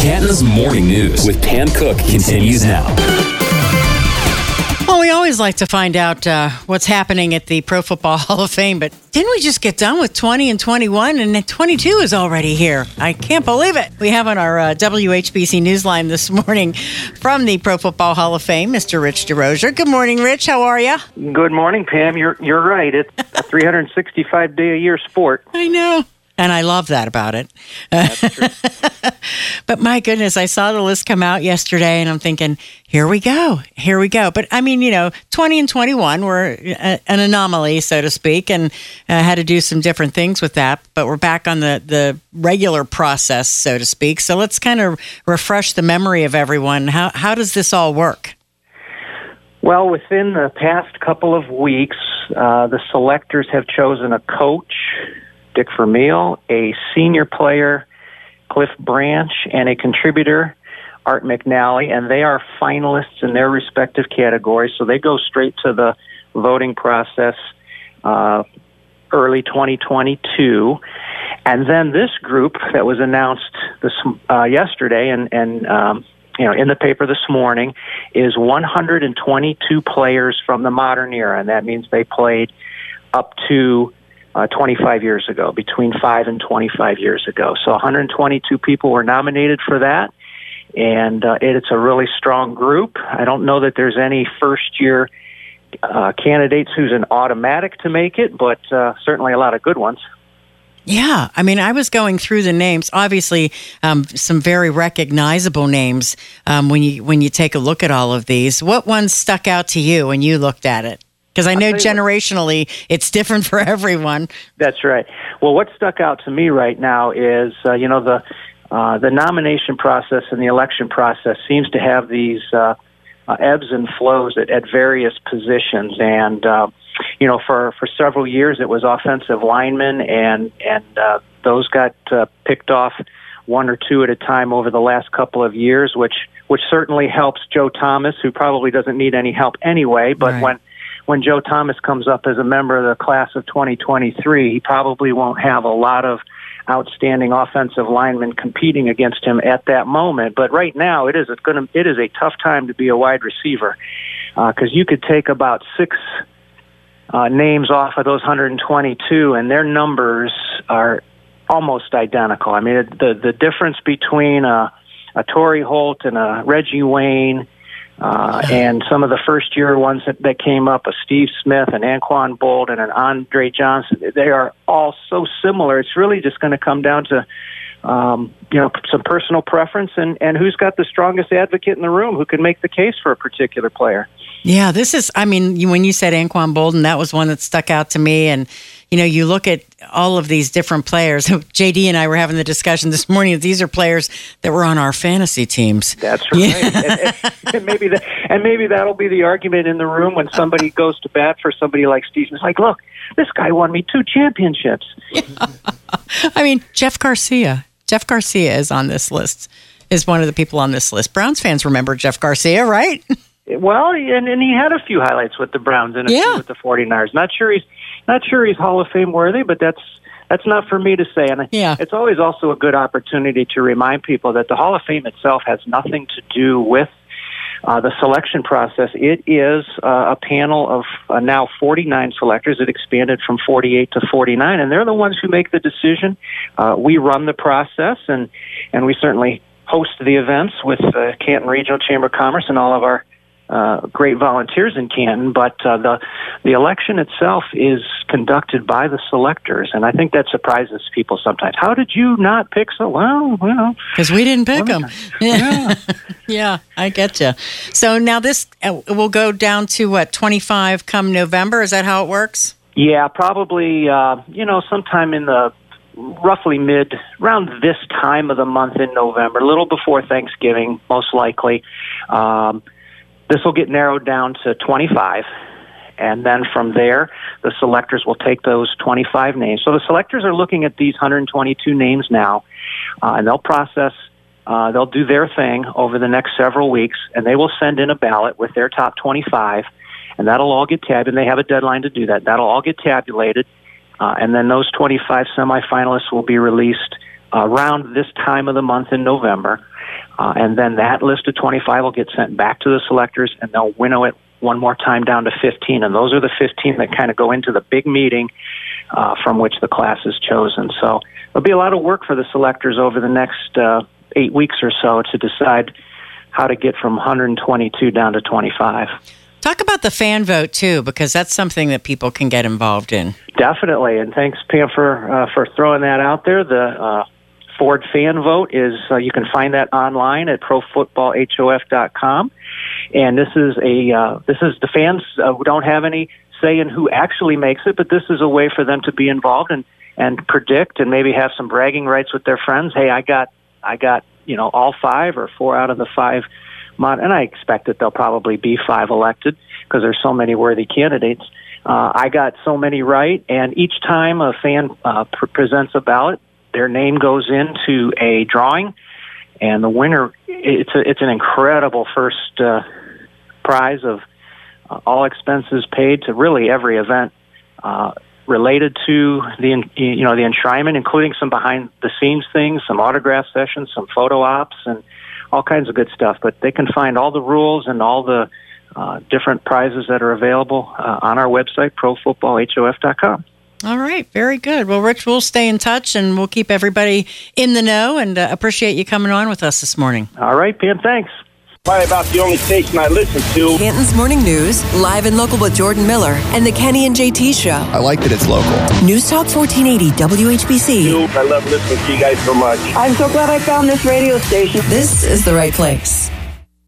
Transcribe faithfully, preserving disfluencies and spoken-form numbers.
Canton's Morning News with Pam Cook continues now. Well, we always like to find out uh, what's happening at the Pro Football Hall of Fame, but didn't we just get done with twenty and twenty-one, and twenty-two is already here? I can't believe it. We have on our uh, W H B C Newsline this morning from the Pro Football Hall of Fame, Mister Rich DeRozier. Good morning, Rich. How are you? Good morning, Pam. You're you're right. It's a three hundred sixty-five day a year sport. I know. And I love that about it. That's true. But my goodness, I saw the list come out yesterday, and I'm thinking, here we go, here we go. But I mean, you know, twenty and twenty-one were a, an anomaly, so to speak, and uh, had to do some different things with that. But we're back on the, the regular process, so to speak. So let's kind of refresh the memory of everyone. How how does this all work? Well, within the past couple of weeks, uh, the selectors have chosen a coach, Dick Vermeil, a senior player, Cliff Branch, and a contributor, Art McNally, and they are finalists in their respective categories, so they go straight to the voting process uh, early twenty twenty-two. And then this group that was announced this uh, yesterday and, and um, you know, in the paper this morning is one hundred twenty-two players from the modern era, and that means they played up to Uh, twenty-five years ago, between five and twenty-five years ago. So one hundred twenty-two people were nominated for that, and uh, it, it's a really strong group. I don't know that there's any first-year uh, candidates who's an automatic to make it, but uh, certainly a lot of good ones. Yeah, I mean, I was going through the names. Obviously, um, some very recognizable names um, when you when you take a look at all of these. What ones stuck out to you when you looked at it? Because I know generationally it's different for everyone. That's right. Well, what stuck out to me right now is, uh, you know, the uh, the nomination process and the election process seems to have these uh, uh, ebbs and flows at, at various positions. And, uh, you know, for, for several years it was offensive linemen, and, and uh, those got uh, picked off one or two at a time over the last couple of years, which, which certainly helps Joe Thomas, who probably doesn't need any help anyway. But right. when When Joe Thomas comes up as a member of the class of twenty twenty-three, he probably won't have a lot of outstanding offensive linemen competing against him at that moment. But right now, it is going to it is a tough time to be a wide receiver, because uh, you could take about six uh, names off of those one hundred twenty-two, and their numbers are almost identical. I mean, it, the the difference between a, a Torrey Holt and a Reggie Wayne, Uh, and some of the first-year ones that, that came up, a Steve Smith, an Anquan Boldin, and an Andre Johnson, they are all so similar. It's really just going to come down to, um, you know, some personal preference and, and who's got the strongest advocate in the room who can make the case for a particular player. Yeah, this is, I mean, you, when you said Anquan Boldin, that was one that stuck out to me. And, you know, you look at all of these different players. J D and I were having the discussion this morning that these are players that were on our fantasy teams. That's right. Yeah. and, and, and maybe that, and maybe that'll be the argument in the room when somebody goes to bat for somebody like Steve. It's like, look, this guy won me two championships. Yeah. I mean, Jeff Garcia. Jeff Garcia is on this list, is one of the people on this list. Browns fans remember Jeff Garcia, right? Well, and, and he had a few highlights with the Browns and a yeah. few with the forty-niners. Not sure he's not sure he's Hall of Fame worthy, but that's that's not for me to say. And yeah. it's always also a good opportunity to remind people that the Hall of Fame itself has nothing to do with uh, the selection process. It is uh, a panel of uh, now forty-nine selectors. It expanded from forty-eight to forty-nine, and they're the ones who make the decision. Uh, we run the process, and, and we certainly host the events with the Canton Regional Chamber of Commerce and all of our Uh, great volunteers in Canton, but uh, the the election itself is conducted by the selectors, and I think that surprises people sometimes. How did you not pick so well? Well, because we didn't pick well, them. Yeah, yeah, I get you. So now this uh, will go down to what, twenty-five come November? Is that how it works? Yeah, probably. Uh, you know, sometime in the roughly mid around this time of the month in November, a little before Thanksgiving, most likely. Um, This will get narrowed down to twenty-five, and then from there, the selectors will take those twenty-five names. So the selectors are looking at these one hundred twenty-two names now, uh, and they'll process, uh, they'll do their thing over the next several weeks, and they will send in a ballot with their top twenty-five, and that'll all get tabulated, and they have a deadline to do that. That'll all get tabulated, uh, and then those twenty-five semifinalists will be released around this time of the month in November. Uh, and then that list of twenty-five will get sent back to the selectors, and they'll winnow it one more time down to fifteen. And those are the fifteen that kind of go into the big meeting uh, from which the class is chosen. So there'll be a lot of work for the selectors over the next uh, eight weeks or so to decide how to get from one hundred twenty-two down to twenty-five. Talk about the fan vote, too, because that's something that people can get involved in. Definitely, and thanks, Pam, for, uh, for throwing that out there. The uh, Ford fan vote is, uh, you can find that online at pro football H O F dot com. And this is a uh, this is the fans uh, who don't have any say in who actually makes it, but this is a way for them to be involved and, and predict and maybe have some bragging rights with their friends. Hey, I got I got you know all five or four out of the five. And I expect that there'll probably be five elected because there's so many worthy candidates. Uh, I got so many right, and each time a fan uh, pr- presents a ballot, their name goes into a drawing, and the winner, it's a, it's an incredible first uh, prize of uh, all expenses paid to really every event uh, related to the you know the enshrinement, including some behind the scenes things, some autograph sessions, some photo ops, and all kinds of good stuff. But they can find all the rules and all the uh, different prizes that are available uh, on our website, pro football H O F dot com. All right, very good. Well, Rich, we'll stay in touch and we'll keep everybody in the know, and uh, appreciate you coming on with us this morning. All right, Pam, thanks. Probably about the only station I listen to. Canton's Morning News, live and local with Jordan Miller and the Kenny and J T Show. I like that it's local. News Talk fourteen eighty W H B C. I love listening to you guys so much. I'm so glad I found this radio station. This is the right place.